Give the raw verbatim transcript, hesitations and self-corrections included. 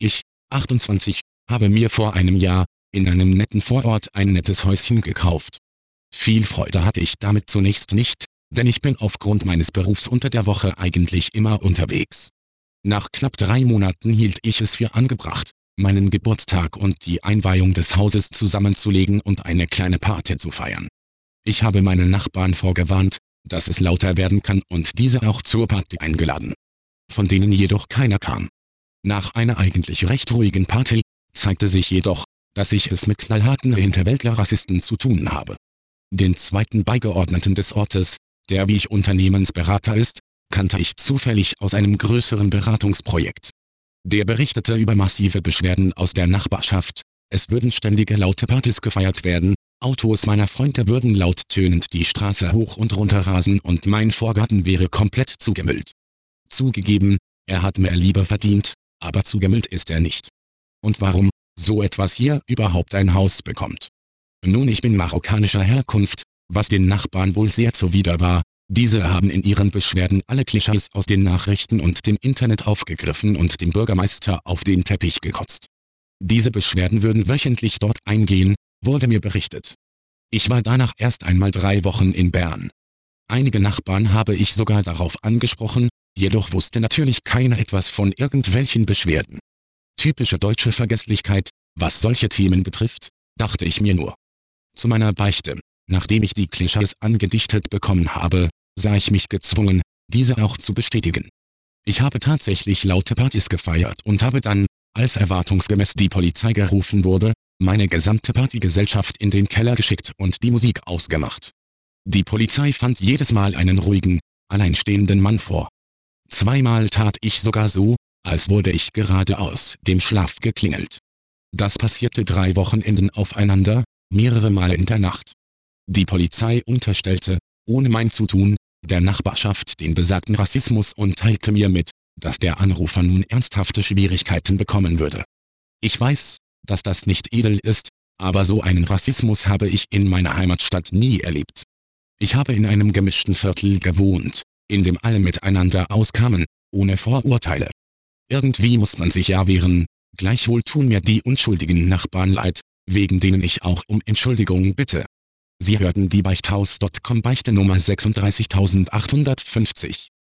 Ich, achtundzwanzig, habe mir vor einem Jahr, in einem netten Vorort ein nettes Häuschen gekauft. Viel Freude hatte ich damit zunächst nicht, denn ich bin aufgrund meines Berufs unter der Woche eigentlich immer unterwegs. Nach knapp drei Monaten hielt ich es für angebracht, meinen Geburtstag und die Einweihung des Hauses zusammenzulegen und eine kleine Party zu feiern. Ich habe meine Nachbarn vorgewarnt, dass es lauter werden kann und diese auch zur Party eingeladen, von denen jedoch keiner kam. Nach einer eigentlich recht ruhigen Party zeigte sich jedoch, dass ich es mit knallharten Hinterwäldler-Rassisten zu tun habe. Den zweiten Beigeordneten des Ortes, der wie ich Unternehmensberater ist, kannte ich zufällig aus einem größeren Beratungsprojekt. Der berichtete über massive Beschwerden aus der Nachbarschaft, es würden ständige laute Partys gefeiert werden, Autos meiner Freunde würden lauttönend die Straße hoch und runter rasen und mein Vorgarten wäre komplett zugemüllt. Zugegeben, er hat mehr Liebe verdient, aber zugemüllt ist er nicht. Und warum so etwas hier überhaupt ein Haus bekommt? Nun, ich bin marokkanischer Herkunft, was den Nachbarn wohl sehr zuwider war. Diese haben in ihren Beschwerden alle Klischees aus den Nachrichten und dem Internet aufgegriffen und dem Bürgermeister auf den Teppich gekotzt. Diese Beschwerden würden wöchentlich dort eingehen, wurde mir berichtet. Ich war danach erst einmal drei Wochen in Bern. Einige Nachbarn habe ich sogar darauf angesprochen, jedoch wusste natürlich keiner etwas von irgendwelchen Beschwerden. Typische deutsche Vergesslichkeit, was solche Themen betrifft, dachte ich mir nur. Zu meiner Beichte, nachdem ich die Klischees angedichtet bekommen habe, sah ich mich gezwungen, diese auch zu bestätigen. Ich habe tatsächlich laute Partys gefeiert und habe dann, als erwartungsgemäß die Polizei gerufen wurde, meine gesamte Partygesellschaft in den Keller geschickt und die Musik ausgemacht. Die Polizei fand jedes Mal einen ruhigen, alleinstehenden Mann vor. Zweimal tat ich sogar so, als wurde ich gerade aus dem Schlaf geklingelt. Das passierte drei Wochenenden aufeinander, mehrere Male in der Nacht. Die Polizei unterstellte, ohne mein Zutun, der Nachbarschaft den besagten Rassismus und teilte mir mit, dass der Anrufer nun ernsthafte Schwierigkeiten bekommen würde. Ich weiß, dass das nicht edel ist, aber so einen Rassismus habe ich in meiner Heimatstadt nie erlebt. Ich habe in einem gemischten Viertel gewohnt, in dem alle miteinander auskamen, ohne Vorurteile. Irgendwie muss man sich ja wehren, gleichwohl tun mir die unschuldigen Nachbarn leid, wegen denen ich auch um Entschuldigung bitte. Sie hörten die Beichthaus Punkt com Beichte Nummer sechsunddreißigtausendachthundertfünfzig.